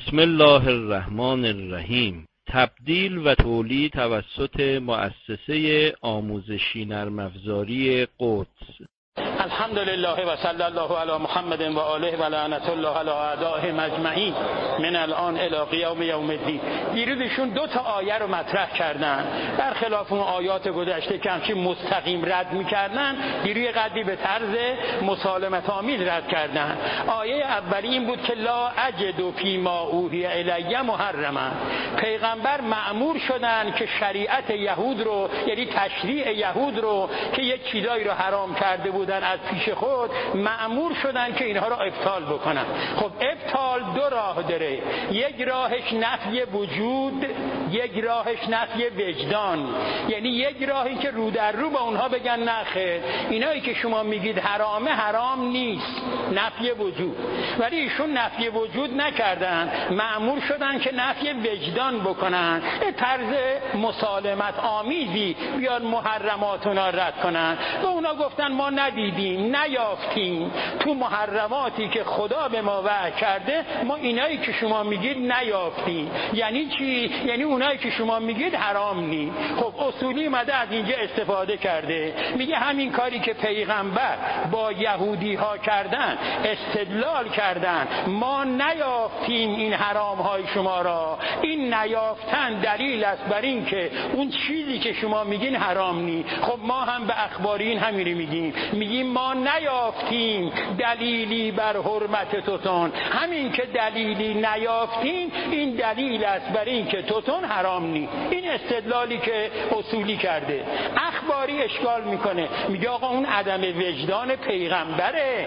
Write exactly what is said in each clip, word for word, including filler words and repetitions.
بسم الله الرحمن الرحیم. تبدیل و تولید توسط مؤسسه آموزشی نرم افزاری قدس. الحمدلله و صلی الله علی محمد و آله و لعنت الله علی اعدائهم اجمعین من الان الی قیام یوم الدین. دیروزشون دو تا آیه رو مطرح کردن، برخلاف اون آیات گذشته که همچین مستقیم رد می‌کردن، دیروز قدری به طرز مسالمت آمیز رد کردن. آیه اولی این بود که لا اجد فیما اوحی الی محرما. پیغمبر مأمور شدن که شریعت یهود رو، یعنی تشریع یهود رو که یک چیزایی رو حرام کرده بودن از پیش خود، مأمور شدن که اینها رو ابطال بکنن. خب ابطال دو راه داره، یک راهش نفی وجود، یک راهش نفی وجدان. یعنی یک راهی که رو در رو با اونها بگن نه خیر، اینایی که شما میگید حرامه حرام نیست، نفی وجود. ولی ایشون نفی وجود نکردن، مأمور شدن که نفی وجدان بکنن، طرز مسالمت آمیزی بیان محرماتونا رد کنن. و اونا گفتن ما ندیدیم، نیافتیم تو محرماتی که خدا به ما وحی کرده، ما اینایی که شما میگید نیافتیم. یعنی چی؟ یعنی اونایی که شما میگید حرام نی. خب اصولی اومده از اینجا استفاده کرده، میگه همین کاری که پیغمبر با یهودی ها کردن، استدلال کردن ما نیافتیم این حرام های شما را، این نیافتن دلیل است بر این که اون چیزی که شما میگین حرام نی. خب ما هم به اخبارین همین میگیم، میگیم ما نیافتیم دلیلی بر حرمت توتون. همین که دلیلی نیافتیم این دلیل است بر این که توتون حرام نی. این استدلالی که اصولی کرده. اخباری اشکال میکنه، میگه آقا اون عدم وجدان پیغمبره،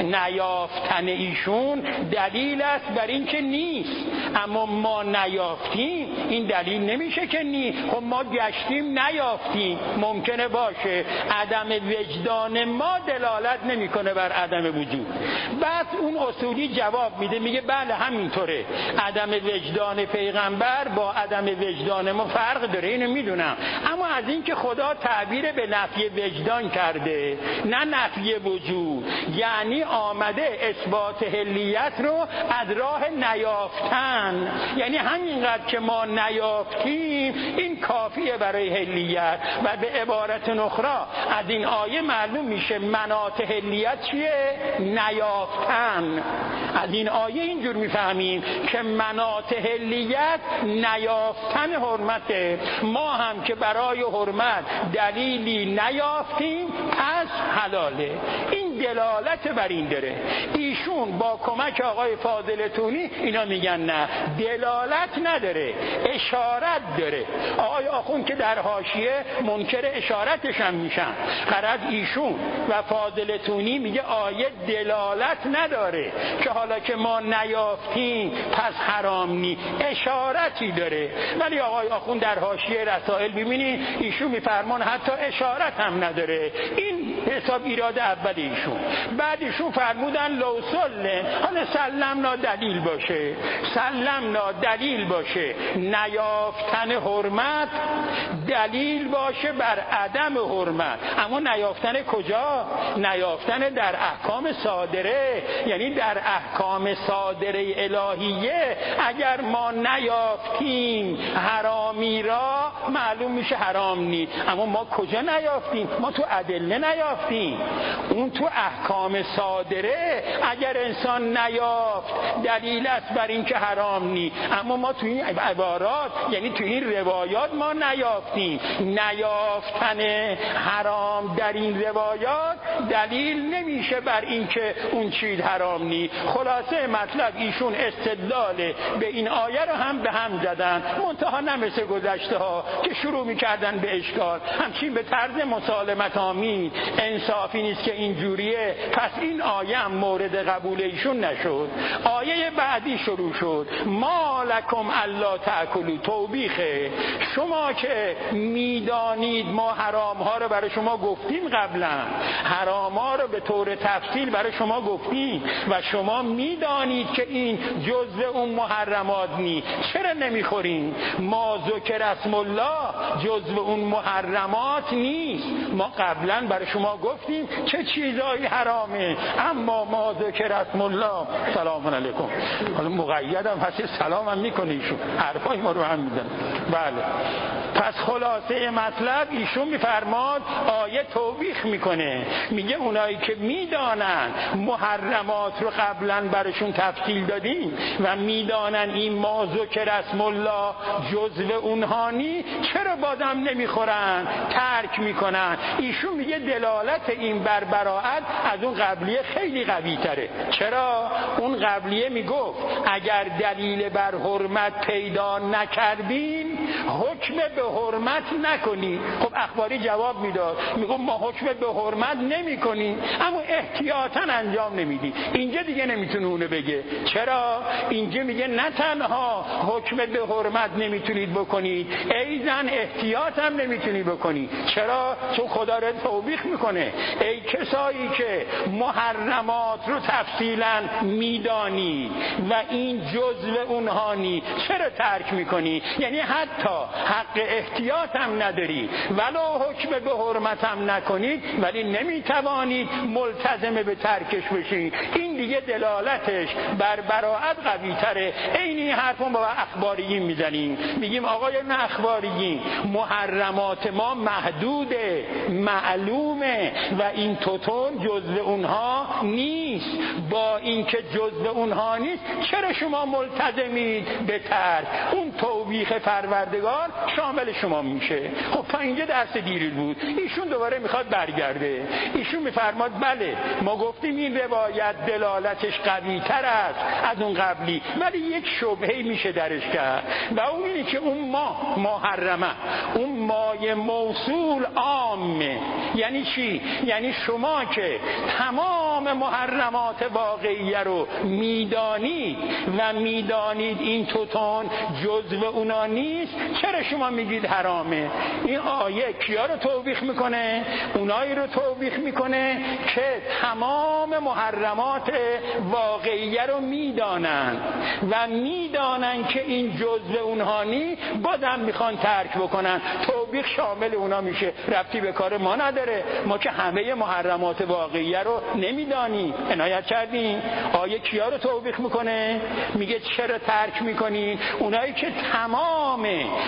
نیافتن ایشون دلیل است بر این که نیست، اما ما نیافتیم این دلیل نمیشه که نی. خب ما گشتیم نیافتیم، ممکنه باشه عدم وجدان ما دلالت نمیکنه بر عدم وجود. بعد اون اصولی جواب میده، میگه بله همینطوره، عدم وجدان پیغمبر با عدم وجدان ما فرق داره، اینو میدونم، اما از این که خدا تعبیر به نفی وجدان کرده نه نفی وجود، یعنی آمده اثبات حلیت رو از راه نیافتن، یعنی همینقدر که ما نیافتیم این کافیه برای حلیت. و به عبارت اخرى از این آیه معلوم میشه مناط حلیت چیه؟ نیافتن. از این آیه اینجور میفهمیم که مناط حلیت نیافتن حرمته. ما هم که برای حرمت دلیلی نیافتیم پس حلاله. این دلالت بر این داره. ایشون با کمک آقای فاضل تونی اینا میگن نه، دلالت نداره، اشارت داره. آقای آخوند که در حاشیه منکر اشارتش هم میشن. غرض ایشون و فاضل تونی میگه آیه دلالت نداره که حالا که ما نیافتیم پس حرام نی، اشارتی داره. ولی آقای آخوند در حاشیه رسائل ببینید ایشون میفرمان حتی اشارت هم نداره. این حساب ایراد اول ایشون. بعد ایشون فرمودن لو سلم، حالا سلمنا دلیل باشه، سلمنا دلیل باشه، نیافتن حرمت دلیل باشه بر عدم حرمت. اما نیافتن کجا؟ نیافتن در احکام صادره، یعنی در احکام صادره الهیه. اگر ما نیافتیم حرامی را معلوم میشه حرام نی، اما ما کجا نیافتیم؟ ما تو ادله نیافتیم، اون تو احکام صادره اگر انسان نیافت دلیل است بر این که حرام نی، اما ما تو این عبارات یعنی تو این روایات ما نیافتیم. نیافتن حرام در این روایات دلیل نمیشه بر این که اون چیز حرام نی. خلاصه مطلب ایشون استدلال به این آیه رو هم به هم زدن، منتها نه مثل گذشته ها که شروع میکردن به اشکال، همچین به طرز مسالمت آمیز. انصافی نیست که اینجوریه، پس این آیه هم مورد قبول ایشون نشد. آیه بعدی شروع شد، ما لکم الا تأکلوا، توبیخه. شما که میدانید ما حرام ها رو برای شما گفتیم، قبلا حرام ها رو به طور تفصیل برای شما گفتیم و شما میدانید که این جزء اون محرمات نی، چرا نمیخورین؟ ما ذکر اسم الله الله جزو اون محرمات نیست. ما قبلا برای شما گفتیم چه چیزایی حرامه، اما ما ذکر اسم الله. سلام علیکم. حالا مقیدم هستی سلام هم میکنه ایشون، حرفای ما رو هم میزن. بله، پس خلاصه مطلب ایشون میفرماد آیه توبیخ میکنه، میگه اونایی که میدانن محرمات رو قبلا برشون تفصیل دادیم و میدانن این ما ذکر اسم الله جزو اونها نی، چرا بازم نمیخورن، ترک میکنن؟ ایشون میگه دلالت این بر براءت از اون قبلیه خیلی قوی تره. چرا؟ اون قبلیه میگفت اگر دلیل بر حرمت پیدا نکردین حکم به حرمت نکنی. خب اخباری جواب میداد، میگفت ما حکم به حرمت نمی کنیم اما احتیاطاً انجام نمیدی. اینجا دیگه نمیتونه اونو بگه. چرا؟ اینجا میگه نه تنها حکم به حرمت نمیتونید بکنید، ایزن احتیاط هم نمیتونی بکنی. چرا؟ چون خدا رو توبیخ میکنه ای کسایی که محرمات رو تفصیلا میدانی و این جزء اونها نی، چرا ترک میکنی؟ یعنی حتی حق احتیاط هم نداری، ولو حکم به حرمت هم نکنید ولی نمیتوانید ملتزم به ترکش بشید. این دیگه دلالتش بر براءت قوی تره. اینی حرفون با اخباریین میزنیم، میگیم آقایان اخباریین محرمات ما محدوده، معلومه و این توتون جزء اونها نیست. با اینکه جزء اونها نیست چرا شما ملتزمید به ترک؟ اون توبیخ پروردگار شامل شما میشه. خب تا اینجا درس دیروز بود. ایشون دوباره میخواد برگرده. ایشون میفرماد بله ما گفتیم این روایت دلالتش قوی تر است از اون قبلی، ولی یک شبهه میشه درش کرد و اون اینه که اون ما محرمه، اون مای موصول عامه. یعنی چی؟ یعنی شما که تمام محرمات واقعیه رو میدانید و میدانید این توتون جزو اونا نیست، چرا شما میگید حرامه؟ این آیه کیا رو توبیخ میکنه؟ اونایی رو توبیخ میکنه که تمام محرمات واقعیه رو میدانن و میدانن که این جزو اونها نی، بازم میخوان ترک بکنن. توبیخ شامل اونا میشه، ربطی به کار ما نداره. ما که همه محرمات واقعیه رو نمیدانیم. عنایت کردین؟ آیه کیا رو توبیخ میکنه؟ میگه چرا ترک میکنی؟ اونایی که تمام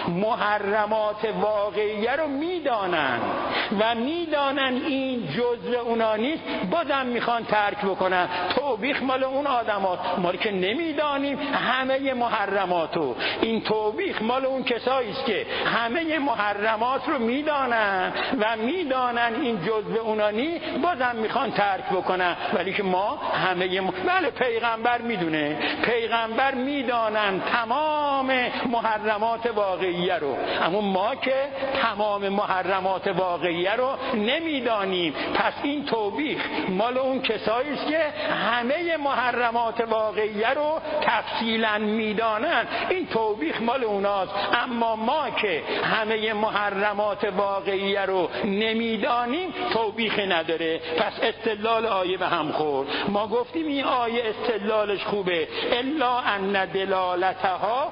محرمات واقعیه رو میدانن و میدانن این جزء اونا نیست، بازم میخوان ترک بکنن. توبیخ مال اون آدمات، ما که نمیدانیم همه محرماتو. این توبیخ مال اون کسایی است که همه محرمات رو میدانن و میدانن این جزء اونا نیست، بازم میخوان ترک بکنن. ولی که ما همه م... بله پیغمبر میدونه، پیغمبر میدانن تمام محرمات واقعیه رو، اما ما که تمام محرمات واقعیه رو نمیدانیم. پس این توبیخ مال اون کسایی است که همه محرمات واقعیه رو تفصیلا میدانن. این توبیخ مال اوناست. اما ما که همه محرمات واقعیه رو نمیدانیم توبیخ نداره. پس استدلال آیه به هم خورد. ما گفتیم این آیه استدلالش خوبه، الا ان دلالتها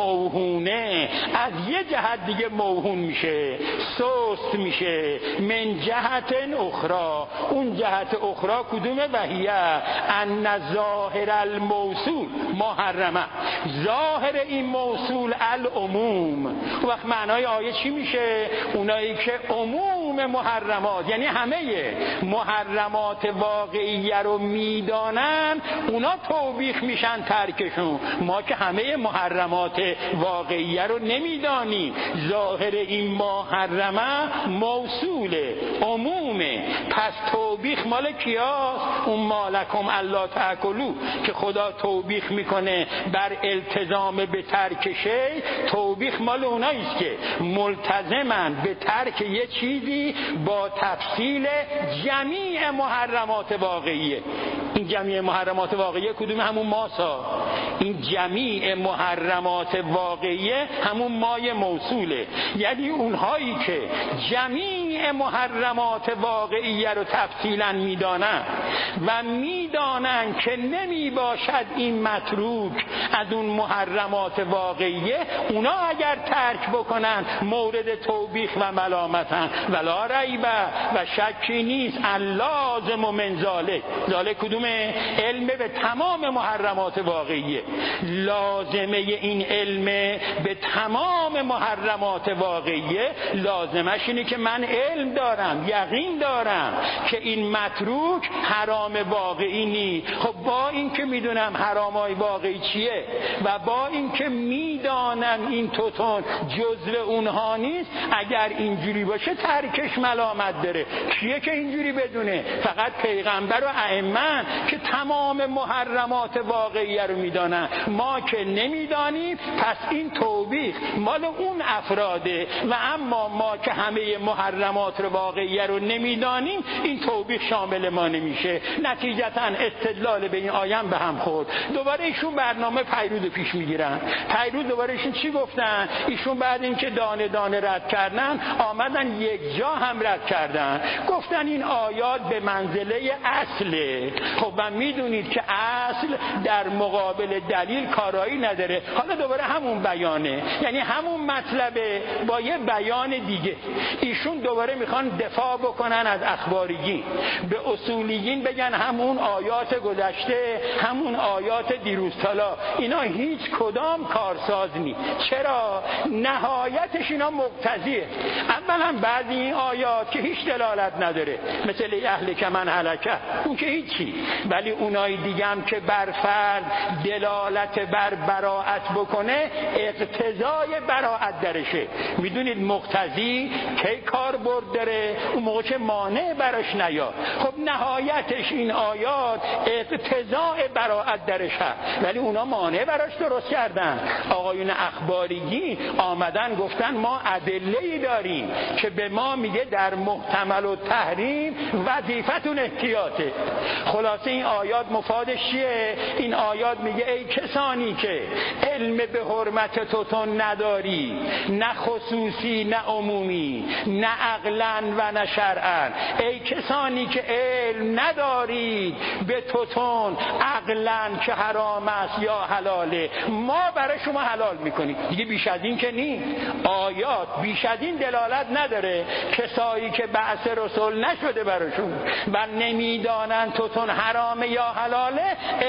موهونه، از یه جهت دیگه موهون میشه، سست میشه. من جهت اخرى، اون جهت اخرى کدومه؟ وحیه ان ظاهر الموصول محرمه، ظاهر این موصول العموم. وقت معنای آیه چی میشه؟ اونایی که عموم محرمات، یعنی همه محرمات واقعیه رو میدانن، اونا توبیخ میشن ترکشون. ما که همه محرمات واقعیه رو نمیدانیم، ظاهر این محرمه موصوله، عمومه. پس توبیخ مال کیاست؟ اون مالکم الا تاکلوا که خدا توبیخ میکنه بر التزام به ترک شی. توبیخ مال اونایی است که ملتزمن به ترک یه چیزی با تفصیل جمیع محرمات واقعیه. این جمیع محرمات واقعیه کدوم؟ همون ماسا. این جمیع محرمات واقعیه همون مای موصوله، یعنی اونهایی که جمیع محرمات واقعیه رو تفصیلا میدانن و میدانن که نمی باشد این متروک از اون محرمات واقعیه، اونا اگر ترک بکنن مورد توبیخ و ملامتن. ولا ریب و شکی نیست اللازم و من ذالک. ذالک کدومه؟ علم به تمام محرمات واقعیه. لازمه این علم به تمام محرمات واقعیه لازمش اینه که من علم دارم، یقین دارم که این متروک حرام واقعی نی. خب با این که میدونم حرامای واقعی چیه و با این که میدانم این توتون جزو اونها نیست، اگر اینجوری باشه ترکش ملامت داره. کیه که اینجوری بدونه؟ فقط پیغمبر و ائمه که تمام محرمات واقعیه رو میدانن. ما که نمیدانیم، پس این توبیخ مال اون افراده و اما ما که همه محرمات رو واقعیه رو نمیدانیم، این توبیخ شامل ما نمیشه. نتیجتا استدلال به این آیه به هم خورد. دوباره ایشون برنامه پیرود پیش میگیرن. پیرود دوباره ایشون چی گفتن؟ ایشون بعد اینکه دانه دانه رد کردن، آمدن یک جا هم رد کردن، گفتن این آیات به منزله اصله. خب و میدونید که اصل در مقابل دلیل کارایی نداره. حالا دوباره همون بیانه، یعنی همون مطلبه با یه بیان دیگه. ایشون دوباره میخوان دفاع بکنن از اخباریین، به اصولیین بگن همون آیات گذشته، همون آیات دیروز تالا، اینا هیچ کدام کارساز نی. چرا؟ نهایتش اینا مقتضیه. اولا بعضی این آیات که هیچ دلالت نداره، مثل اهل کمن هلکه، اون که هیچی، ولی اونای دیگه هم که بر فرد دلالت بر براءت بکنه، اقتضای براءت درشه. میدونید مقتضی کی کار برد داره؟ اون موقع که مانع براش نیاد. خب نهایتش این آیات اقتضای براءت درشه، ولی اونا مانع براش درست کردن. آقایون اخباریین آمدن گفتن ما ادله‌ای داریم که به ما میگه در محتمل و تحریم وظیفتون احتیاطه. خلاصه این آیات مفادش چیه؟ این آیات میگه ای کسانی که علم به حرمت توتون نداری، نه خصوصی نه عمومی، نه عقلا و نه شرعا، ای کسانی که علم ندارید به توتون عقلا که حرام است یا حلاله، ما برای شما حلال میکنیم. دیگه بیش از این که نیست. آیات بیش از این دلالت نداره. کسایی که بعث رسول نشده براشون و نمیدانن توتون حرامه یا حلاله،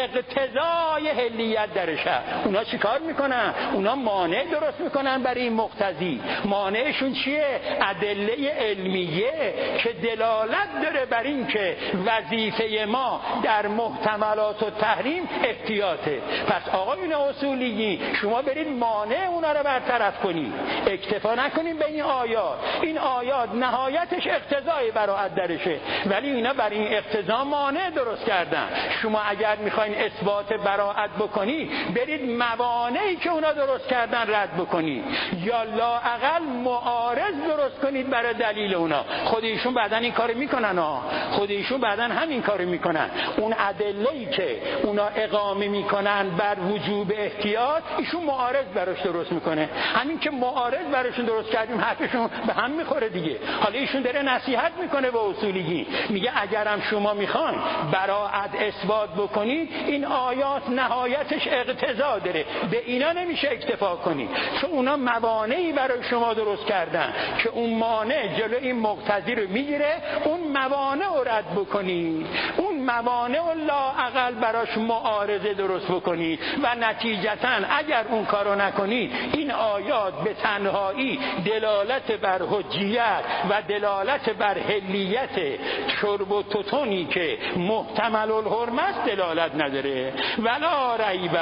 اقتضای حلیت درشه. اونا چی کار میکنن؟ اونا مانع درست میکنن برای این مقتضی. مانعشون چیه؟ ادله علمیه که دلالت داره بر این که وظیفه ما در محتملات و تحریم احتیاطه. پس آقایون اصولیین شما برید مانع اونا رو برطرف کنید، اکتفا نکنید به این آیات. این آیات نهایتش اقتضای براءت درشه، ولی اینا برای این اقتضا مانع درست کردن. شما اگر میخواین اثبات براءت بکنید، برید موانعی که اونا درست کردن رد بکنید، یا لااقل معارض درست کنید برای دلیل اونا. خود ایشون بعدن این کارو میکنن ها، خود ایشون بعدن همین کارو میکنن. اون ادله‌ای که اونا اقامه میکنن بر وجوب احتیاط، ایشون معارض براش درست میکنه. همین که معارض براشون درست کردیم، حرفشون به هم میخوره دیگه. حالا ایشون داره نصیحت میکنه به اصولیین، میگه اگرم شما میخواین براءت اثبات بکنید، این آیات نهایتش اقتضا داره، به اینا نمیشه اکتفا کنید، چون اونا موانعی برای شما درست کردن که اون مانع جلو این مقتضی رو میگیره. اون موانع رو رد بکنید، اون موانع رو لااقل براش معارضه درست بکنید و نتیجتا اگر اون کارو نکنید، این آیات به تنهایی دلالت بر حجیت و دلالت بر حلیت شرب و توتونی که محتمل الحرمه است دلالت نداره. ولا ریب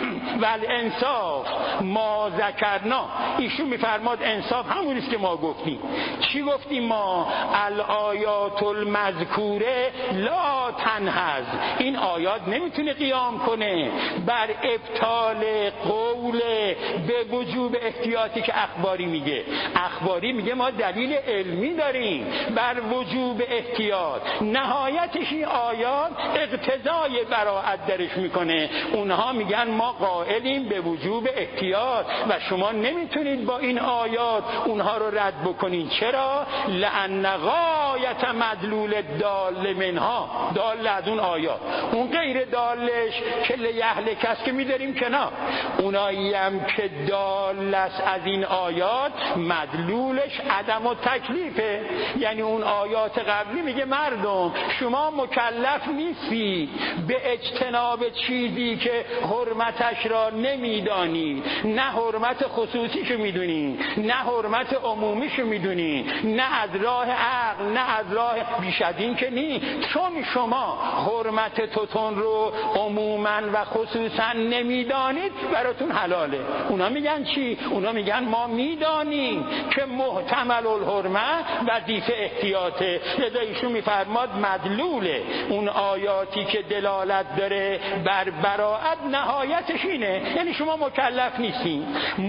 والانصاف ما ذکرنا. ایشون میفرماد انصاف همونیست که ما گفتیم. چی گفتیم ما؟ الآیات المذکوره لا تنهز. این آیات نمیتونه قیام کنه بر ابطال قول نمیکنه به وجوب احتیاطی که اخباری میگه. اخباری میگه ما دلیل علمی داریم بر وجوب احتیاط، نهایتش این آیات اقتضای براءت درش میکنه. اونها میگن ما قائلیم به وجوب احتیاط و شما نمیتونید با این آیات اونها رو رد بکنین. چرا؟ لأن غایت مدلول دال منها، دال از اون آیات، اون غیر دالش که لیهلک است که میداریم کنار. اونایی هم که دال است از این آیات مدلولش عدم و تکلیفه. یعنی اون آیات قبلی میگه مردم شما مکلف نیستی به اجتناب چیزی که حرمتش را نمیدانی، نه حرمت خصوصیشو میدونی نه حرمت عمومیشو میدونی، نه از راه عقل نه از راه بیش از این که نی. چون شما حرمت توتون رو عموما و خصوصا نمیدانید براتون حلاله. اونا میگن چی؟ اونا میگن ما میدانیم که محتمل الحرمه وظیفه احتیاطه، لذا ایشون میفرماد مدلول اون آیاتی که دلالت داره بر براءت نهایتش اینه. یعنی شما مکلف نیستید،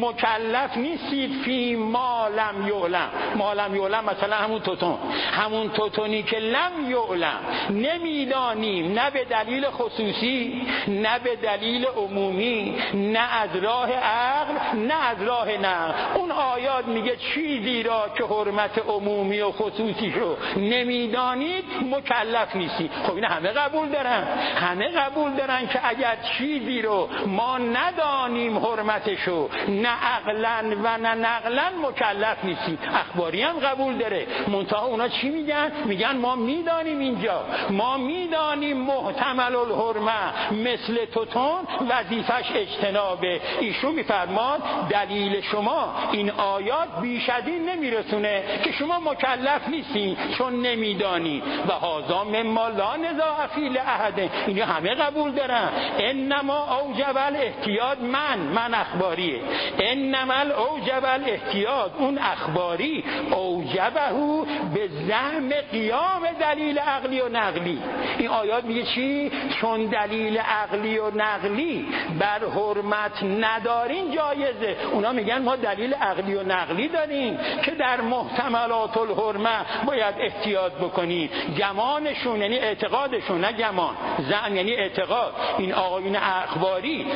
مکلف نیستید فی ما لم یعلم. ما لم یعلم مثلا همون توتون، همون توتونی که لم یعلم نمیدانیم، نه به دلیل خصوصی نه به دلیل عمومی، نه از راه عقل نه از راه نقل. اون آیات میگه چیزی را که حرمت عمومی و خصوصی رو نمیدانید مکلف نیستی. خب این همه قبول دارن، همه قبول دارن که اگر چیزی رو ما ندانیم حرمتشو، نه عقلا و نه نقلا مکلف نیستی. اخباری هم قبول داره، منتها اونا چی میگن؟ میگن ما میدانیم، اینجا ما میدانیم محتمل الحرمه مثل توتون وظیفش اجتنابه. ایشون میفرماد دلیل شما این آیات بیش از این نمیرسونه که شما مکلف نیستین چون نمیدانی. و هذا مما لا نزاع فی لاحد، اینا همه قبول دارن. انما اوجب الاحتیاط من من اخباریه، انما اوجب الاحتیاط اون اخباری اوجبه به زعم قیام دلیل عقلی و نقلی. این آیات میگه چی؟ چون دلیل عقلی و نقلی بر حرمت ندارین جایزه. اونا میگن ما دلیل عقلی و نقلی داریم که در محتملات الحرمه باید احتیاط بکنیم. گمانشون یعنی اعتقادشون، نه گمان، زعم یعنی اعتقاد. این آقایون اخباری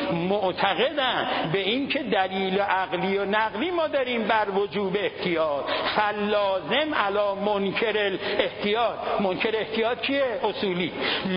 معتقدن به این که دلیل عقلی و نقلی ما داریم بر وجوب احتیاط. فلازم علی منکر الاحتیاط. منکر احتیاط کیه؟ اصولی.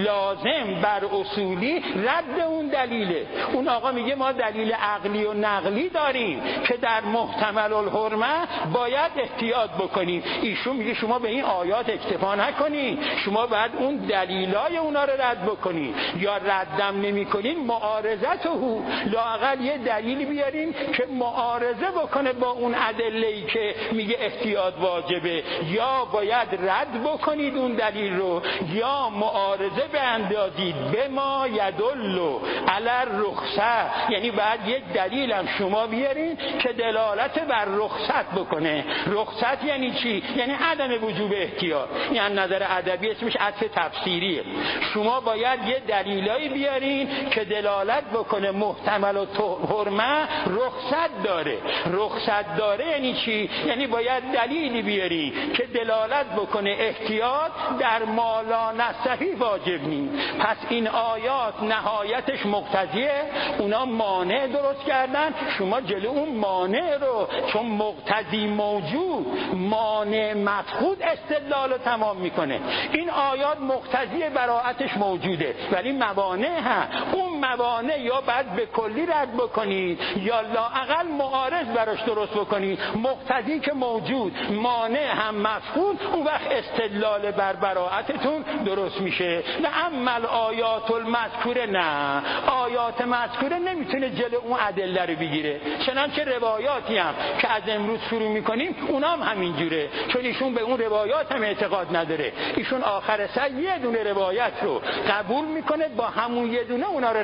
لازم بر اصولی رد اون دلیله. اون آقا میگه ما دلیل عقلی و نقلی داریم که در محتمل الحرمه باید احتیاط بکنیم. ایشون میگه شما به این آیات اکتفا نکنین، شما باید اون دلیلای اونا رو رد بکنین. یا ردم نمی‌کنین معارضته، لااقل یه دلیلی بیارین که معارضه بکنه با اون ادله‌ای که میگه احتیاط واجبه. یا باید رد بکنید اون دلیل رو، یا معارضه بیندازید به ما یدل علی الرخصه. یعنی بعد یک دلیل هم شما بیارین که دلالت بر رخصت بکنه. رخصت یعنی چی؟ یعنی عدم وجوب احتیاط. یعنی نظر ادبی اسمش عطف تفسیریه. شما باید یه دلیلایی بیارین که دلالت بکنه محتمل و حرمه رخصت داره. رخصت داره یعنی چی؟ یعنی باید دلیلی بیاری که دلالت بکنه احتیاط در مالا نصحی واجب نیست. پس این آیات نهایتش مقتضیه. اونا مانع درست کردن، شما جلو اون مانع رو چون مقتضی موجود، مانع مفقود استدلال رو تمام میکنه. این آیات مقتضی براءتش موجوده ولی موانع هم، اون موانع یا باید به کلی رد بکنید یا لااقل معارض براش درست بکنید. مقتضی که موجود، مانع هم مفقود، اون وقت استدلال بر براءتتون درست میشه. و اما آیات المذکوره نه، آیات مذکوره نمیتونه جلو اون ادله رو بگیره. چنانچه روایاتی هم که از امروز شروع میکنیم اونا هم همینجوره، چون ایشون به اون روایات هم اعتقاد نداره. ایشون آخر سر یه دونه روایت رو قبول میکنه، با همون یه دونه اونا رو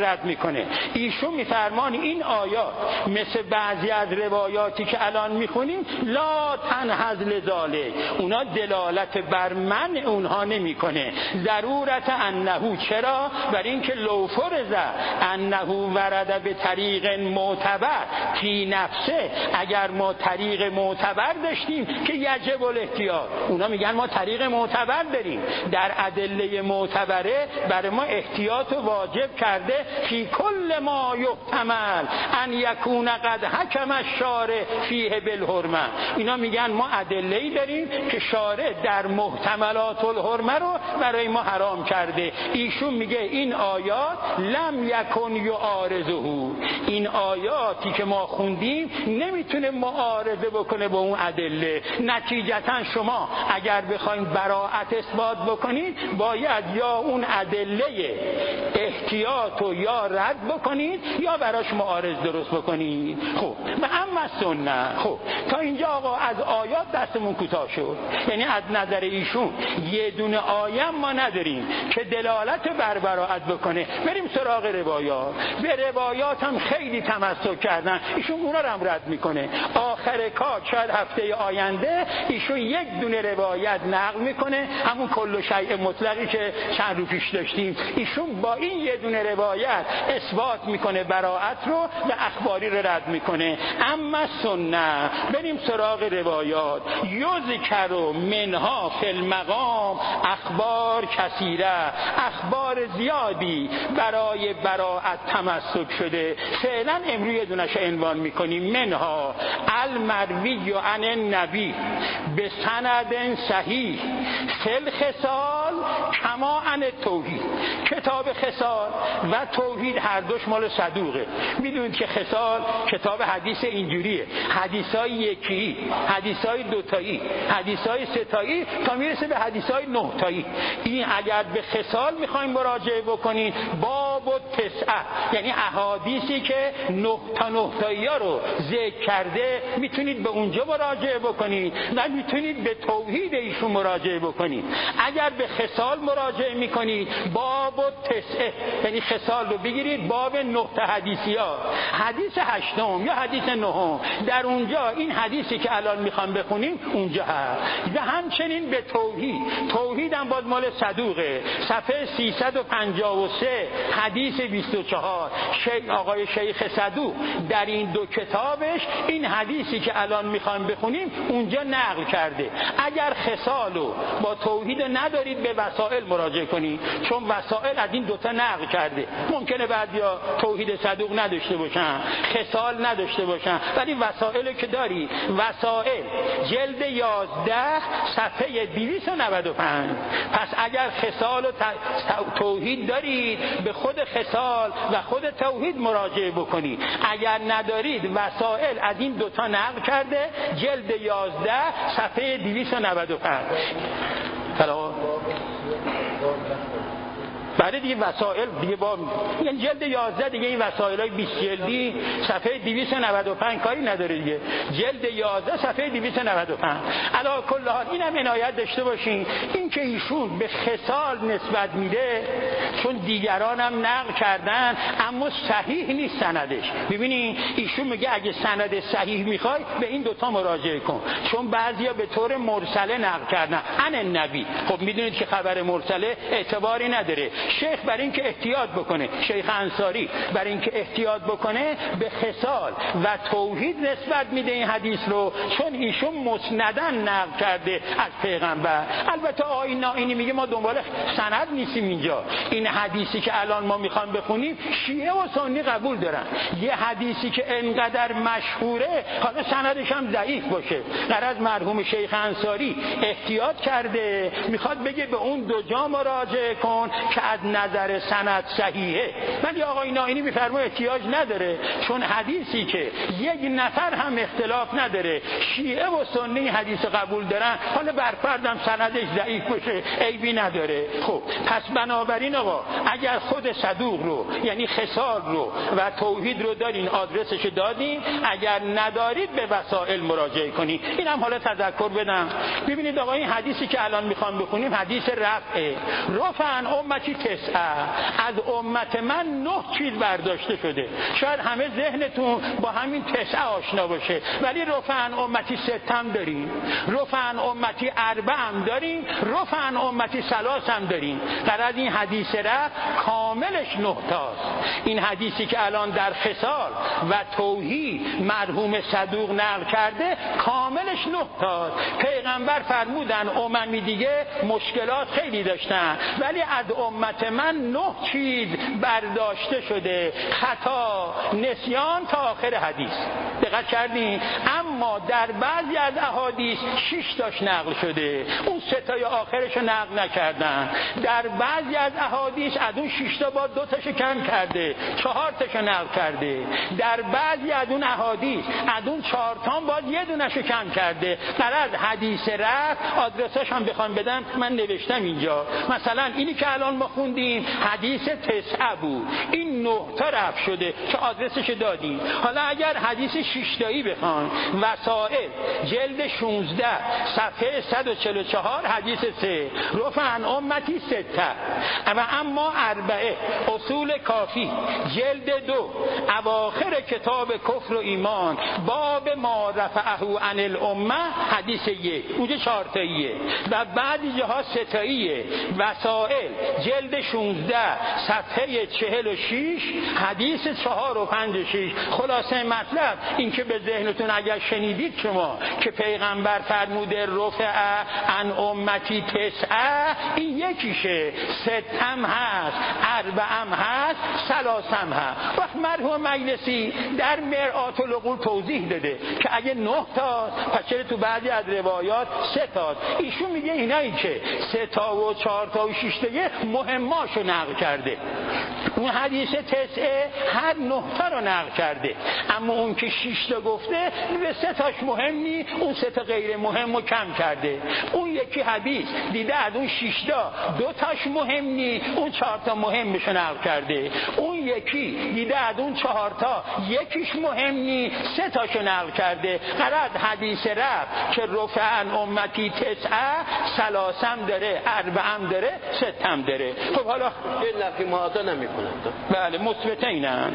رد میکنه. ایشون میفرمان این آیات مثل بعضی از روایاتی که الان میخونیم لا تنحز لذالک، اونا دلالت بر من اونها نمیکنه. ضرورت انه، چرا؟ برای اینکه لو فرض انه ورد به طریق معتبر فی نفسه، اگر ما طریق معتبر داشتیم که یجب الاحتیاط، اونا میگن ما طریق معتبر داریم، در ادله معتبره برای ما احتیاط واجب کرده فی کل ما یحتمل ان یکون قد حکم الشارع فیه بالحرمه. اینا میگن ما ادله‌ای داریم که شارع در محتملات الحرمه رو برای ما حرام کرده. ایشون میگه این آیات لم یکن یعارضه، این آیاتی که ما خوندیم نمیتونه معارضه بکنه با اون ادله. نتیجتا شما اگر بخواید براءت اثبات بکنید باید یا اون ادله احتیاط رو یا رد بکنید یا براش معارض درست بکنید. خب و اما سنت، خب تا اینجا آقا از آیات دستمون کوتاه شد، یعنی از نظر ایشون یه دونه آیه ما نداریم که دلالت بر براءت بکنه. بریم سراغ روایات. به روایات هم خیلی تمسک کردن، ایشون اونا رو هم رد میکنه. آخر کار شاید هفته آینده ایشون یک دونه روایت نقل میکنه، همون کل شیء مطلقی که چند رو پیش داشتیم. ایشون با این یه دونه روایت اثبات میکنه براءت رو و اخباری رو رد میکنه. اما سنت، بریم سراغ روایات. یذکر منها فی المقام اخبار کثیره، اخبار زیادی برای براءت تمسک شده. فعلا امروز یه دونش عنوان میکنیم. منها المروی عن النبی به سند صحیح فی الخصال کما عن التوحید. کتاب خصال و توحید هر دوش مال صدوقه. میدونید که خصال کتاب حدیث اینجوریه، حدیثای یکی، حدیثای دوتایی، حدیثای ستایی تا میرسه به حدیثای نهتایی. این اگر به خصال میخوایم مراجعه بکنید باب و تسعه، یعنی احادیثی که نه تا نهتایی ها رو ذکر کرده میتونید به اونجا مراجعه بکنید و میتونید به توحید ایشون مراجعه بکنید. اگر به خصال مراجعه میکنید باب و تسعه، یعنی خصال رو بگیرید باب نه تا حدیثی ها، حدیث هشتم یا حدیث نهم، در اونجا این حدیثی که الان میخوام بخونیم اونجا هست. و همچنین به توحید، توحید هم باز مال صدوقه، صفحه سیصد و پنجاه و سه حدیث بیست و چهار. شیخ آقای شیخ صدوق در این دو کتابش این حدیثی که الان میخوام بخونیم اونجا نقل کرده. اگر خصالو با توحید ندارید به وسائل مراجعه کنید، چون وسائل از این دوتا نقل کرده. ممکنه بعضیا توحید صدوق نداشته باشن، خصال نداشته باشن، ولی وسائل که داری، وسائل جلد یازده صفحه دویست و نود و پنج. پس اگر خصال و توحید دارید به خود خصال و خود توحید مراجعه بکنید. اگر ندارید وسائل از این دوتا نقل کرده، جلد یازده صفحه دویست و نود و پنج. سلام. بعد دیگه وسائل دیگه با یعنی جلد یازده دیگه این وسائلای بیست جلدی صفحه دویست و نود و پنج کاری نداره دیگه. جلد یازده صفحه دویست و نود و پنج. علی کل حال اینم عنایت داشته باشین، این که ایشون به خصال نسبت میده چون دیگران هم نقل کردن اما صحیح نیست سندش. ببینین ایشون میگه اگه سند صحیح میخوای به این دوتا مراجعه کن، چون بعضیا به طور مرسله نقل کردن عن النبی. خب میدونید که خبر مرسله اعتباری نداره. شیخ برای اینکه احتیاط بکنه، شیخ انصاری برای اینکه احتیاط بکنه به خصال و توحید نسبت میده این حدیث رو، چون ایشون مسندن نقل کرده از پیغمبر. البته آقای نائینی میگه ما دنبال سند نیستیم اینجا. این حدیثی که الان ما میخوام بخونیم شیعه و سنی قبول دارن. یه حدیثی که انقدر مشهوره حالا سندش هم ضعیف باشه، غرض مرحوم شیخ انصاری احتیاط کرده، میخواد بگه به اون دو جا مراجعه کن که از نظر سند صحیحه. ولی آقای نائینی میفرماید احتیاج نداره، چون حدیثی که یک نفر هم اختلاف نداره شیعه و سنی حدیث قبول دارن، حالا بر فردم سندش ضعیف باشه عیبی نداره. خب پس بنابراین آقا اگر خود صدوق رو یعنی خصال رو و توحید رو دارین آدرسش دادین، اگر ندارید به وسائل مراجعه کنید. اینم حالا تذکر بدم. ببینید آقا این حدیثی که الان میخوام بخونیم حدیث رفعه. رفعن امتی تسعه، از امت من نه چیز برداشته شده. شاید همه ذهنتون با همین تسعه آشنا باشه، ولی رفعن امتی ستم داریم، رفعن امتی اربعم داریم، رفعن امتی سلاسم داریم. در از این حدیث رفع کاملش نه تاست. این حدیثی که الان در خصال و توحید مرحوم صدوق نقل کرده کاملش نه تاست. پیغمبر فرمودن اممی دیگه مشکلات خیلی داشتن، ولی از امت من نه چیز برداشته شده، خطا، نسیان تا آخر حدیث. دقت کردین؟ اما در بعضی از احادیث شش تاش نقل شده، اون سه تای آخرش رو نقل نکردن. در بعضی از احادیث از اون شش تا با دو تاش کم کرده، چهار تاش نقل کرده. در بعضی از اون احادیث از اون چهار تا باز یه دونش کم کرده. در از حدیث رفع آدرساش هم بخوام بدم من نوشتم اینجا. مثلا اینی که الان ما خوندیم حدیث تسعه بود، این نه تا رفع شده که آدرسش دادیم. حالا اگر حدیث شش تایی بخوان، وسائل جلد شانزده صفحه صد و چهل و چهار حدیث سه، رفعن امتی سته. و اما اربعه اصول کافی جلد دو اواخر کتاب کفر و ایمان باب ما رفعه عن الامه حدیث یک، اونجا چهار تاییه و بعضی جاها سه تاییه. وسائل جلد شانزده صفحه چهل و شش حدیث چهار و پنج و شش. خلاصه مطلب این که به ذهنتون اگر شنیدید شما که پیغمبر فرموده رفع عن امتی تسعه، این یکیشه، ستم هست، اربعم هست، سلاسم هست. وقت مرحوم مجلسی در مرآت العقول توضیح داده که اگه نه تا پس چرا تو بعضی از روایات سه تا. ایشون میگه اینایی که سه تا و چهار تا و شش تایه مهماشو نقل کرده، اون حدیث تسعه هر نه تا رو نقل کرده، اما اون که شش تا گفته به سه تاش مهم نی، اون سه تا غیر مهم رو کم کرده. اون یکی حدیث دیده از اون شش تا دو تاش مهم نی، اون چهار تا مهمش نقل کرده. اون یکی دیده از اون چهار تا یکیش مهم نی، سه تاش نقل کرده. قرار حدیث رفع که رفعن امتی تسعه، سلاسم داره، اربعم داره، ستم داره. خب حالا یه نفی معادا نمی کنند. بله مثبت اینن.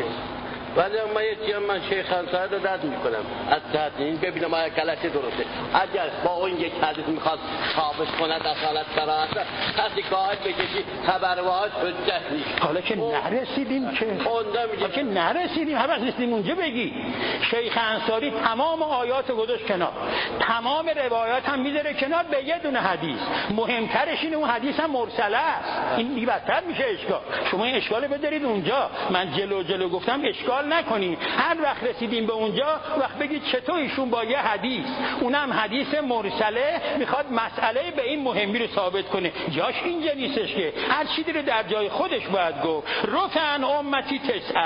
ولی ما یه چیز من شیخ انصاری رو رد میکنم از صحت این، ببینم آیا غلطی درسته. اگر با اون یک حدیث میخواد ثابت کند اصالت صراحت، کسی قائل بکشی خبرواش حجت نیست. حالا که نرسیدیم که حالا که نرسیدیم هم از رسیدیم اونجا بگی شیخ انصاری تمام آیات گذاشت کنار، تمام روایات هم میذاره کنار، به یه دونه حدیث. مهمترش اینه اون حدیث هم مرسله است. این دیگه بدتر میشه اشکال. شما این اشکال بذارید اونجا، من جلو جلو گفتم اشکال نکنی. هر وقت رسیدیم به اونجا وقت بگید چطور ایشون با یه حدیث، اونم حدیث مرسله، میخواد مسئله به این مهمی رو ثابت کنه. جاش اینجا نیستش که هر چیزی رو در جای خودش باید گفت. رفعن امتی تسعه،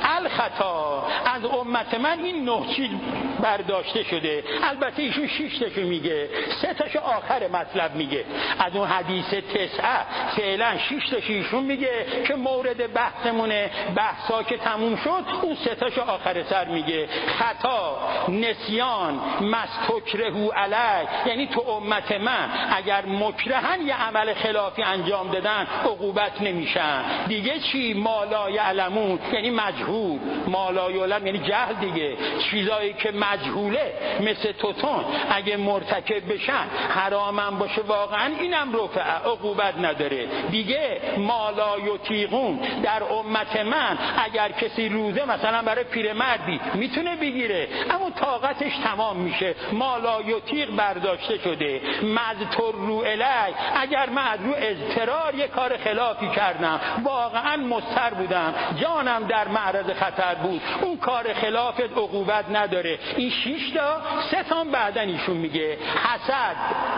الخطا از امت من این نه چیز برداشته شده. البته ایشون شش تاشو میگه، سه تاشو آخر مطلب میگه. از اون حدیث تسعه فعلا شش تاشو ایشون میگه که مورد بحثمونه، بحثا که تموم شد اون سه تاشو آخر سر میگه. خطا، نسیان، مستکرهو علی، یعنی تو امت من اگر مکرهن یه عمل خلافی انجام دادن عقوبت نمیشن. دیگه چی؟ مالا یعلمون، یعنی مجهول. مالا یعلم یعنی جهل دیگه. چیزایی که مجهوله مثل توتون اگه مرتکب بشن حرامم باشه واقعا، اینم رفع عقوبت نداره. دیگه مالا یطیقون، در امت من اگر کسی روزه مثلا برای پیرمردی میتونه بگیره اما طاقتش تمام میشه، مالا یطیق برداشته شده. مذتر رو الی، اگر من از رو اضطرار یک کار خلافی کردم، واقعا مضطر بودم، جانم در معرض خطر بود، اون کار خلافت عقوبت نداره. این شش تا، سه تا بعدن ایشون میگه حسد،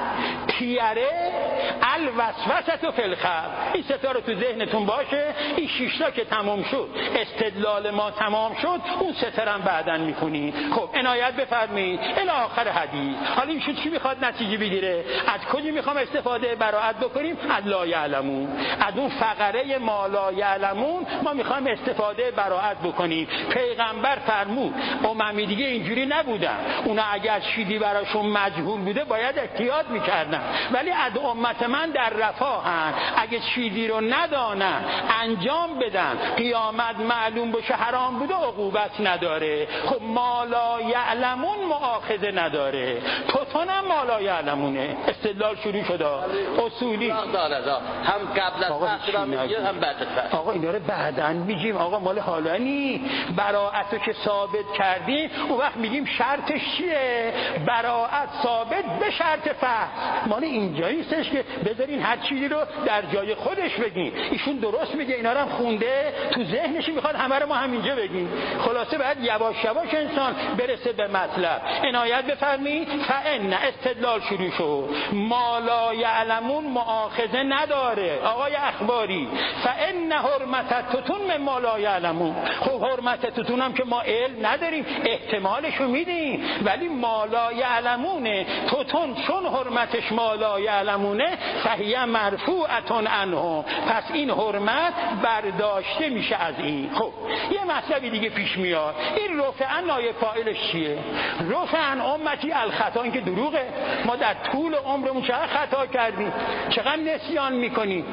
تیره، الوسوسه فی الخلق. این سه تا رو تو ذهنتون باشه. این شش تا که تمام شد استدلال ما تمام شد اون سترم بعداً میخونی. خب عنایت بفرمایید الی آخر حدیث. حالا ایشون چی میخواد نتیجه بگیره؟ از کجا میخوام استفاده براءت بکنیم؟ از لا یعلمون، از اون فقره ما لا یعلمون ما میخوایم استفاده براءت بکنیم. پیغمبر فرمود اممی دیگه اینجوری نبودن، اونا اگر چیزی براشون مجهول بوده باید احتیاط میکردن، ولی از امت من در رفاهن، اگه چیزی رو ندانن انجام بدن قیامت معلوم بشه حرام بوده عقوبت نداره. خب ما لا یعلمون مؤاخذه نداره، توتونم ما لا یعلمونه. استدلال شروع شده اصولی هم قبل از فصل میگه هم بعد از فصل. آقا اینا رو بعداً میگیم، آقا مال حالا نی. براءتو که ثابت کردیم اون وقت میگیم شرطش چیه؟ براءت ثابت به شرط فحص. مال اینجایی نیستش که بذارین هر چیزی رو در جای خودش بگین. ایشون درست میگه، اینا رو هم خونده تو ذهنش، میخواد همه رو ما همینجا بگیم. خلاصه باید یواش یواش انسان برسه به مطلب. عنایت بفرمایید فان استدلال شروع شد. ما لا یعلمون مؤاخذه نداره آقای اخباری. فان حرمت توتون من ما لا یعلمون. خب حرمت توتون هم که ما علم نداریم، احتمالشو میدیم، ولی ما لا یعلمونه توتون چون حرمتش ما لا یعلمونه فهیه مرفوعتون عنه، پس این حرمت برداشته میشه از این. خب یه مطلبی دیگه پیش میاد، این رفعن نایب فاعلش چیه؟ رفعن امتی الخطا، این که دروغه. ما در طول عمرمون چقدر خطا کردیم، چقدر نسیان میکنیم.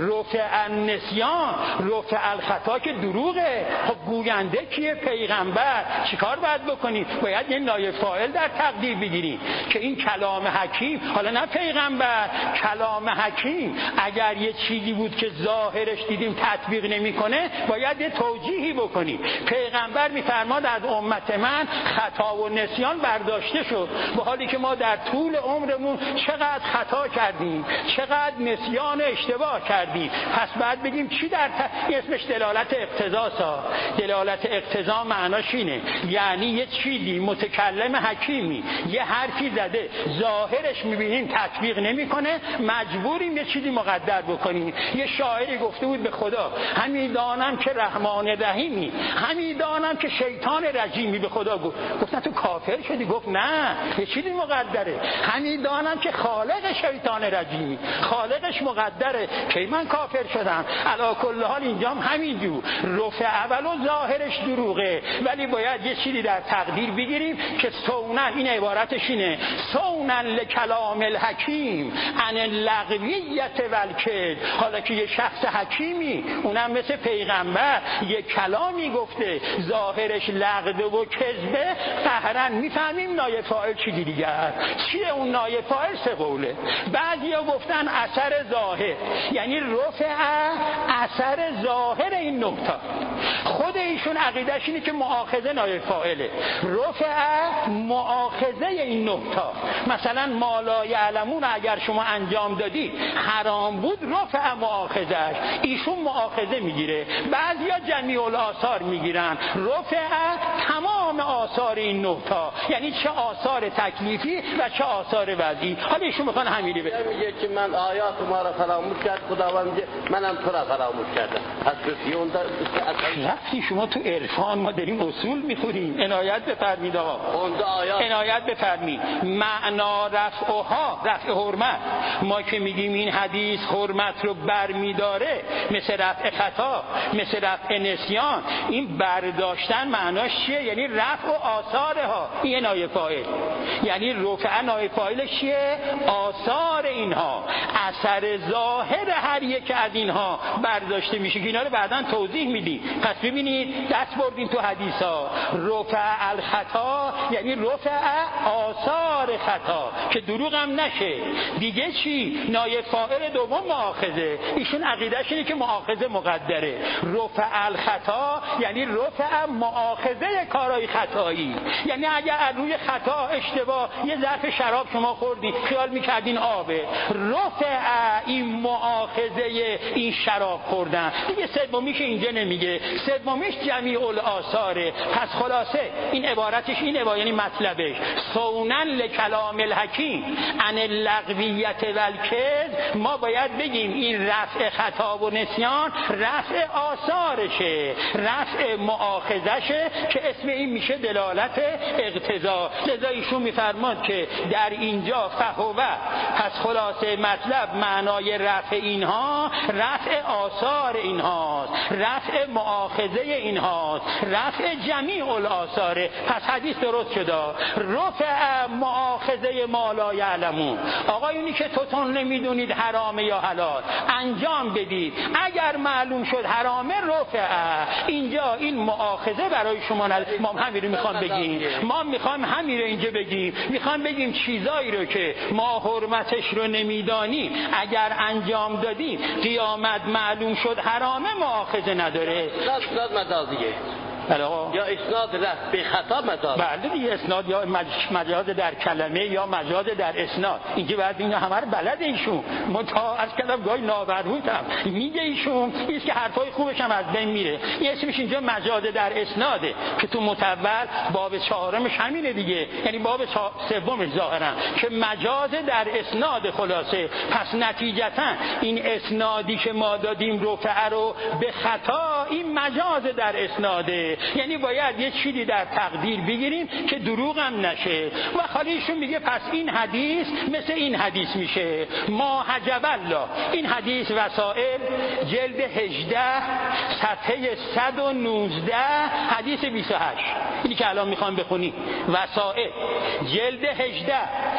رفعن نسیان، رفع الخطا که دروغه. خب گوینده کیه؟ پیغمبر. چیکار باید بکنیم؟ باید یه نایب فاعل در تقدیر بگیریم که این کلام حکیم، حالا نه پیغمبر، کلام حکیم اگر یه چیزی بود که ظاهرش دیدیم تطبیق نمیکنه باید یه توجیهی بکنیم. پیغمبر میفرماد از امت من خطا و نسیان برداشته شد، با حالی که ما در طول عمرمون چقدر خطا کردیم، چقدر نسیان و اشتباه کردیم. پس بعد بگیم چی در ت... اسمش دلالت اقتضاء. دلالت اقتضاء معناش اینه، یعنی یه چیزی متکلم حکیمی یه حرفی زده ظاهرش میبینیم تطبیق نمیکنه، مجبوریم یه چیزی مقدر بکنیم. یه شاعری گفته بود به خدا همین دانم که رحمان رحیمی، همین دانم که شیطان رجیمی. به خدا گفت، گفتن تو کافر شدی؟ گفت نه، یه چیزی مقدره. همین دانم که خالق شیطان رجیمی، خالقش مقدره که من کافر شدم. علی کل حال اینجام همینجور رفع اول و ظاهرش دروغه، ولی باید یه چیزی در تقدیر بگیریم که سونن، این عبارتش اینه، سونن لکلام الحکیم عن اللغویت والکذب. حالا که یه شخص حکیمی، اونم مثل پیغمبر، یه کلامی گفته ظاهرش لغو و کذبه، قهرا میفهمیم نایب فاعل چی دیگه است. چیه اون نایب فاعل؟ سه قوله. بعضیا گفتن اثر ظاهر، یعنی رفع اثر ظاهر این نکته. خود ایشون عقیده‌اش اینه که مؤاخذه نایب فاعله، رفع مؤاخذه این نکته. مثلا ما لا یعلمون اگر شما انجام دادی حرام بود، رفع مؤاخذه‌اش، ایشون مؤاخذه میگیره. بعضیا جمیع الاثار میگیرن، رفع تمام آثار این نکته، یعنی چه آثار تکلیفی و چه آثار وضعی. حالا ایشون میخوان همینی بگه، میگه که من آیات ما را فراموش کرد خداوند، منم تو را فراموش کردم. پس بسیون در رفتی شما تو عرفان، ما داریم اصول میخوریم. عنایت بفرمید آقا، اونجا آیات عنایت بفرمید. معنا رفعها، رفع حرمت، ما که میگیم این حدیث حرمت رو برمیداره، مثل رفع خطا، مثل رفع نسیان، این برداشتن معناش چیه؟ یعنی رفع و آثارها. این نایب فاعل، یعنی رفع نایب فاعلش چیه؟ آثار اینها، اثر ظاهر هر یک از اینها برداشته میشه که اینا رو بعداً توضیح میدی. پس ببینید دست بردیم تو حدیثا، رفع الخطا یعنی رفع آثار خطا، که دروغ هم نشه. دیگه چی؟ نایب فاعل دوم مؤاخذه، ایشون عقیده‌اش اینه که مؤاخذه مقدره. رفع الخطا یعنی رفع مؤاخذه کارهای خطایی. یعنی اگر از روی خطا اشتباه یه ظرف شراب شما خوردی خیال میکردین آبه، رفع این مؤاخذه این شراب خوردن دیگه. سومیش اینجا نمیگه، سومیش جمیع الاثاره. پس خلاصه این عبارتش اینه، با یعنی مطلبش صونن لکلام الحکیم عن اللغویت و الکذب. ما باید بگیم این رفع خطا و نسیان رفع آثارشه، رفع مؤاخذشه که اسم این میشه دلالت اقتضا. لذا ایشون میفرماد که در اینجا فهوه، پس خلاصه مطلب معنای رفع اینها رفع آثار اینهاست، رفع مؤاخذه اینهاست، رفع جمیع الاثاره. پس حدیث درست شده، رفع مؤاخذه ما لا یعلمون. آقایونی که توتون نمیدونید حرامه یا حلال انجام بدید، اگر معلوم شد حرامه رفع. اینجا این مؤاخذه برای شما ند... ما همین رو میخوام بگیم، ما میخوام همین رو اینجا بگیم، میخوام بگیم چیزایی رو که ما حرمتش رو نمیدانیم اگر انجام دادیم قیامت معلوم شد حرامه مؤاخذه نداره. اسناد مجاز دیگه، یا اسناد رفت به خطا مجاز. بله دیگه، اسناد یا مجاز در کلمه یا مجاز در اسناد. اینجا بعد اینا همه رو بلد ایشون. من تا از کلام گاهی نابرهوتم میگه ایشون ایست که حرفای خوبش هم از بین میره. این اسمش اینجا مجاز در اسناده که تو متول باب چهارمش همینه دیگه، یعنی باب سومش ظاهرا که مجاز در اسناد. خلاصه پس نتیجتا این اسنادی که ما دادیم رفع رو به خطا، این مجاز در اسناده. یعنی باید یه چیزی در تقدیر بگیریم که دروغ هم نشه. و خالیشون میگه پس این حدیث مثل این حدیث میشه، ما حجب الله. این حدیث وسائل جلد هجده صفحه صد و نوزده حدیث بیست و هشت، اینی که الان میخوام بخونی. وسائل جلد هجده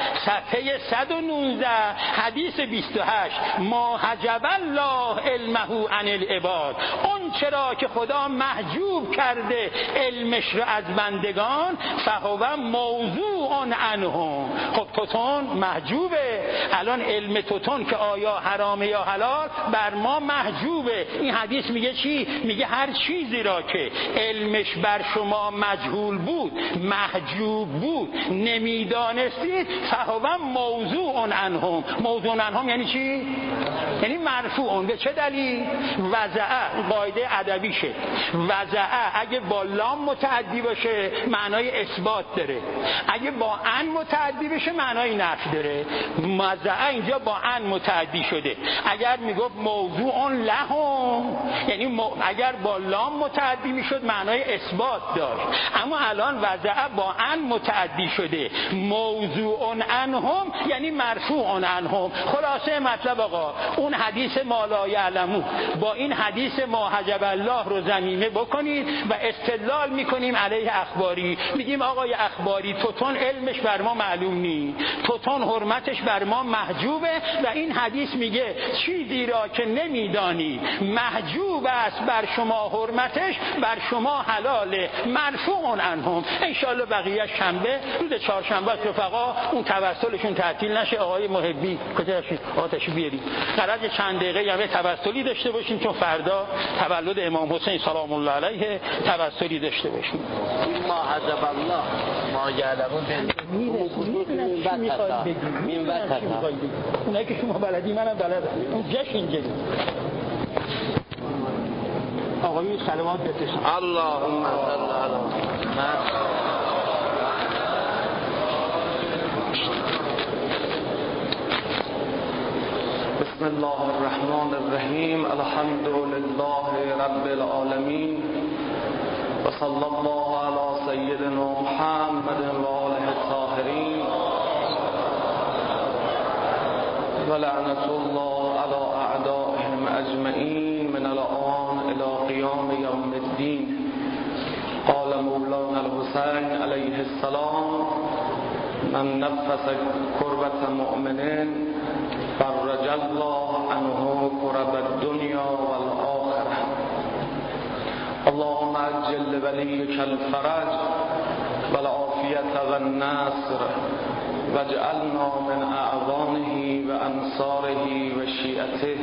صفحه صد و نوزده حدیث بیست و هشت، ما حجب الله علمه عن العباد. اون چرا که خدا محجوب کرده علمش رو از بندگان، فهو موضوع عنهم. خب توتون محجوبه، الان علم توتون که آیا حرامه یا حلال بر ما محجوبه. این حدیث میگه چی؟ میگه هر چیزی را که علمش بر شما مجهول بود، محجوب بود، نمیدانستید، فهو موضوع عنهم. موضوع عنهم یعنی چی؟ یعنی مرفوع. به چه دلیل؟ وضع، قاعده ادبیشه. وضع اگه با لام متعدی باشه معنای اثبات داره، اگه با ان متعدی بشه معنای نفی داره. وضع اینجا با ان متعدی شده. اگر میگفت موضوع لهم، یعنی مو... اگر با لام متعدی میشد معنای اثبات داشت، اما الان وضع با ان متعدی شده، موضوع عنهم یعنی مرفوع عنهم. خلاصه مطلب آقا، اون حدیث ما لا یعلمون با این حدیث ما حجب الله رو ضمیمه بکنید و استدلال میکنیم علیه اخباری. میگیم آقای اخباری توتون علمش بر ما معلوم نیست، توتون حرمتش بر ما محجوبه و این حدیث میگه چیزی را که نمیدانی محجوب است بر شما حرمتش، بر شما حلاله، مرفوع عنهم. ان شاء الله بقیه شنبه روز چهارشنبه رفقا اون توسلشون تعطیل نشه. آقای محبی کجاشید؟ آتش بیاری. قرار چند دقیقه یه توسلی داشته باشیم چون فردا تولد امام حسین سلام الله علیه توسلی داشته باشیم. ما حجب الله ما یعلمون میدونم چی میخواید بگیم، اونایی که شما بلدی منم بلدم، اون جشن اینجایی. آقایون صلوات بفرستید. اللهم صل علی محمد. بسم الله الرحمن الرحیم. الحمد لله رب العالمین و صلی الله علی سیدنا محمد و آله الطاهرین و لعنت الله علی اعدائهم اجمعین من الان الی قیام یوم الدین. قال مولانا الحسین علیه السلام: من نفس کربة مؤمن فرج الله عنه کرب الدنیا والآخرة. اللهم عجل لولیک الفرج والعافیة والنصر واجعلنا من اعوانه و انصاره و شیعته.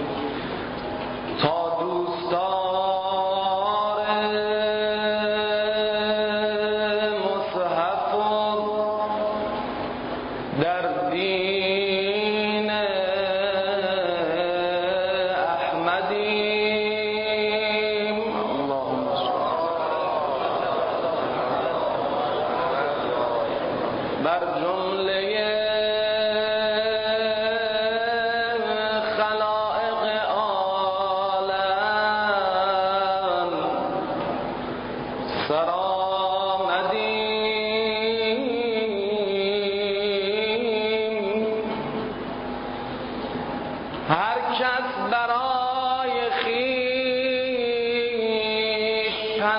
تا دوستار برای خویش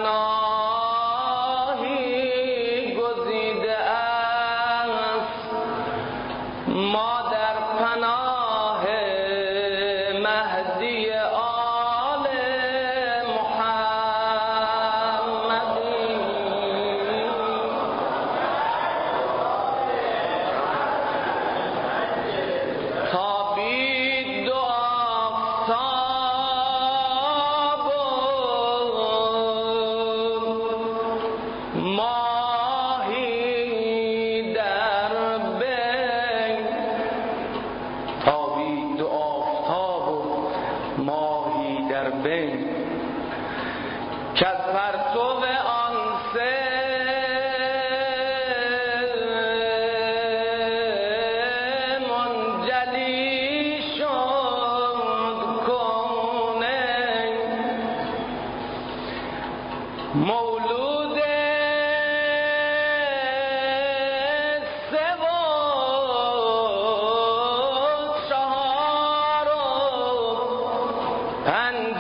پناهی گزیده است، ما در پناه مهدی آل محمدی. تابید دو آفتاب و ماهی در بین، تابید دو آفتاب و ماهی در بین، که از پرتو آن سه منجلی شد کونه. مولود سه و چهار و پنج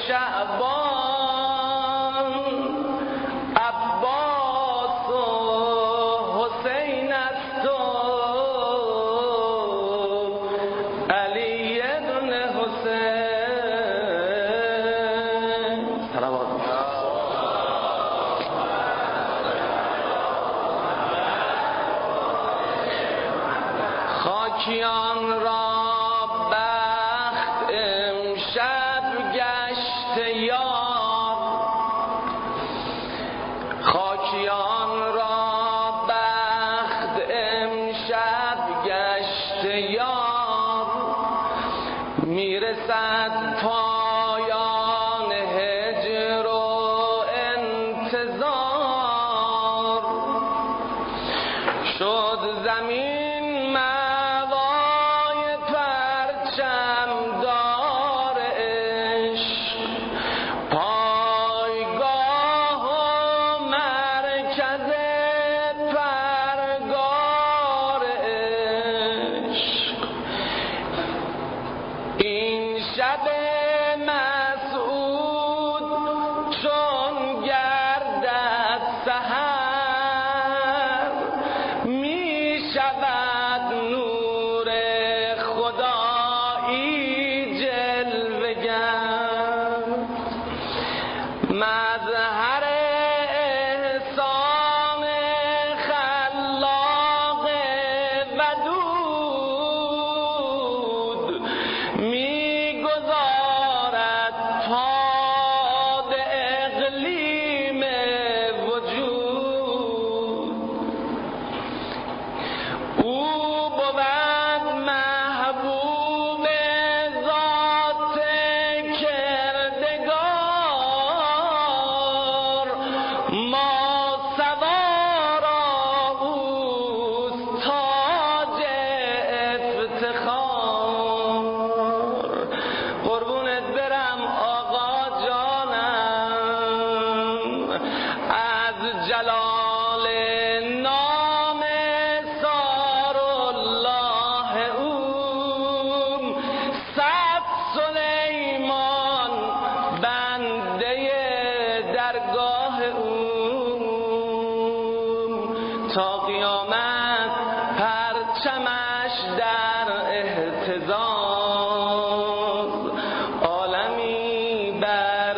شعبان، عباس و حسین است و علی ابن حسین. صلوات خاکیان را بخت امشب گشت یار، خاکیان را بخت امشب گشت یار، میرسد پایان هجر و انتظار، شد زمین موای پرچم دار عشق، پایگاه و مرکز پرگار عشق. این شب مسعود چون گردد سحر، می شود نور خدایی جلوه‌گر، مظهر احسان خلاق ودود، می‌گذارد پاد اقلیم وجود. او بود محبوب ذات کردگار، ما سوارا اوست تاج افتخار. قربونت برم آقا جانم، از جلال نام سارالله اوم، صد سلیمان بنده درگاه اوم. تا قیامت پرچمش در اهتزاز، عالمی بر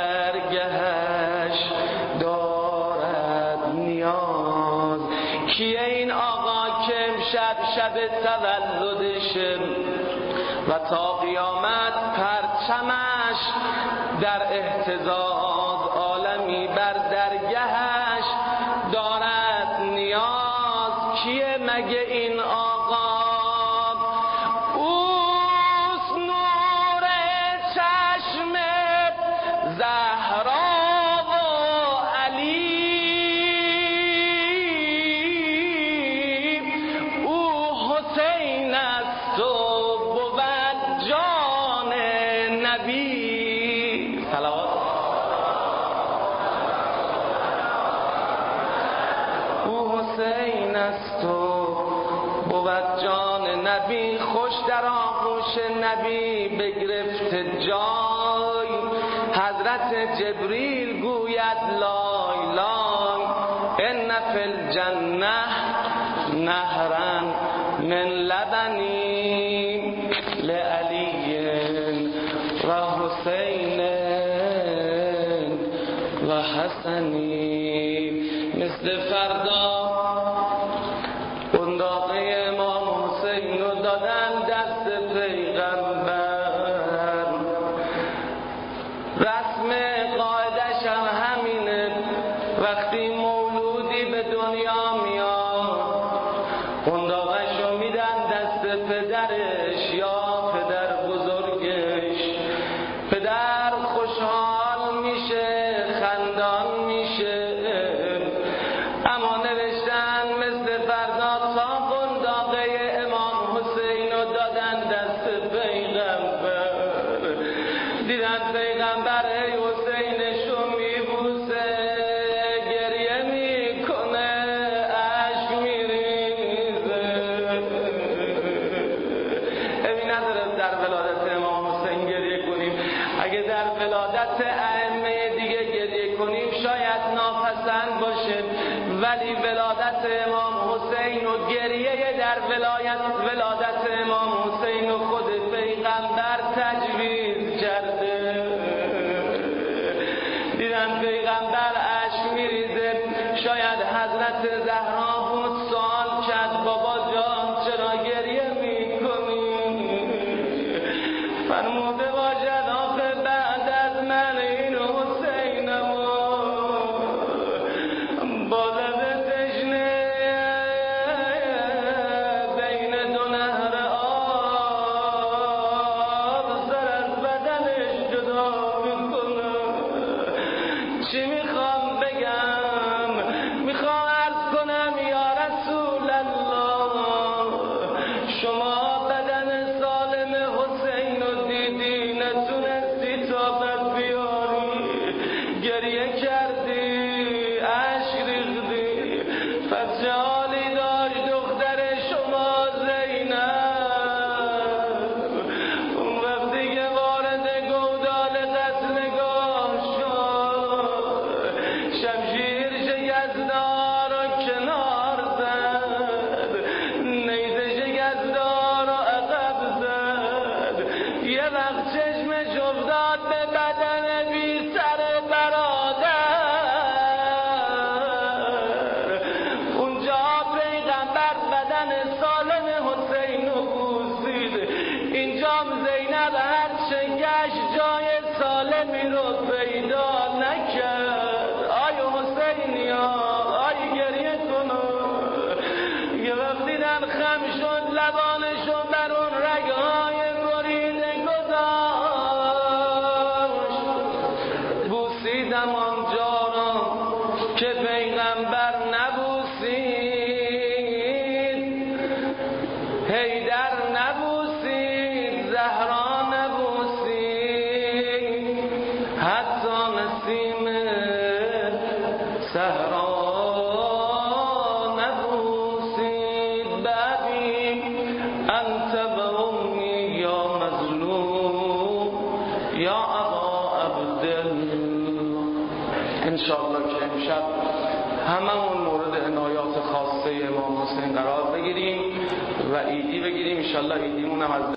درگهش دارد نیاز. کیه این آقا که امشب شب تولدشه و تا قیامت پرچمش در اهتزاز، عالمی بر درگهش دارد نیاز؟ کیه مگه این آقا؟ اوست نور چشم زهرا و علی، او حسین است و بود جان نبی. صلوات. او حسین است و بود جان نبی خوش در آغوش نبی بگرفت جای، حضرت جبریل گوید لای لای ان فی الجنه نهرا من لبنی لعلی و حسین و حسنی. مثل فردا قنداقه امام حسین رو دادن دست پیغمبر، رسم قاعدش هم همینه، وقتی مولودی به دنیا میاد قنداقش رو میدن دست پدرش یا پدر بزرگش. پدر خوشحال میشه، خندان میشه، اما نوشتن مثل فردا تا قنداقه امام حسین رو دادن دست پیغمبر، دیدن پیغمبر ای حسینشو میبوسه، گریه میکنه، اشک میریزه. امی نداره در ولادت امام حسین گریه کنیم، اگه در ولادت ائمه دیگه گریه کنیم شاید ناپسند باشه، ولی ولادت امام حسین و گریه در ولایت ولادت امام حسین و خود پیغمبر تجویز کرده. دیدن پیغمبر اشک میریزه، شاید حضرت زهرا بود سوال کرد بابا جان چرا گریه میکنی؟ فرموده باشد آخه بعد از من این حسینمو با لب تشنه بین دو نهر آب سر از بدنش جدا میکنم. چی میخوام بگم؟ میخوام عرض کنم یا رسول الله شما بدن سالم حسین رو دیدی نتونستی طاقت بیاری، گریه کردی، اشک ریختی، پس چه حالی داشت دختر شما زینب اون وقتی که وارد گودال قتلگاه شد، شمشیر شکستار و کنار زد، نیزه شکستار و عقب زد، یه وقت چشمش افتاد به بدن بی سر برادر. اونجا پیغمبر بدن سالم حسین رو بوسید، اینجام زینب هر چه گشت جای سالمی رو پیدا نکرد. آی حسینیا آی گریه کنو. یه وقت دیدن خم شد لبانشو بر اون رگهای بریده گذاشت، بوسیدم آنجا را که پیغمبر نبوسید، حیدر نبوسید، زهرا نبوسید، حتی نسیم صحرا نبوسید. بعدی انت به امی یا مظلوم یا ابا عبدالله. انشاءالله که امشب هممون مورد عنایات خاصه امام حسین قرار بگیریم و عیدی بگیریم. انشاءالله عیدیمون هم از